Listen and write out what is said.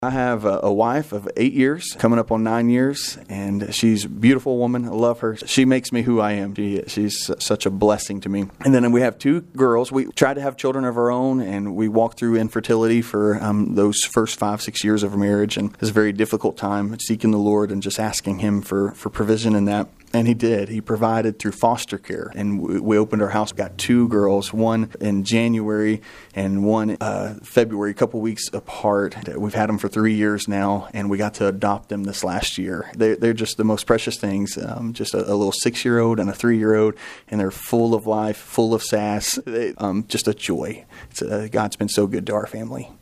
I have a wife of 8 years, coming up on 9 years, and she's a beautiful woman. I love her. She makes me who I am. She's such a blessing to me. And then we have 2 girls. We tried to have children of our own, and we walked through infertility for those first 5-6 years of our marriage, and it was a very difficult time seeking the Lord and just asking Him for provision in that. And He did. He provided through foster care. And we opened our house. We got 2 girls, one in January and one February, a couple weeks apart. We've had them for 3 years now, and we got to adopt them this last year. They're just the most precious things. Just a little 6-year-old and a 3-year-old, and they're full of life, full of sass. Just a joy. God's been so good to our family.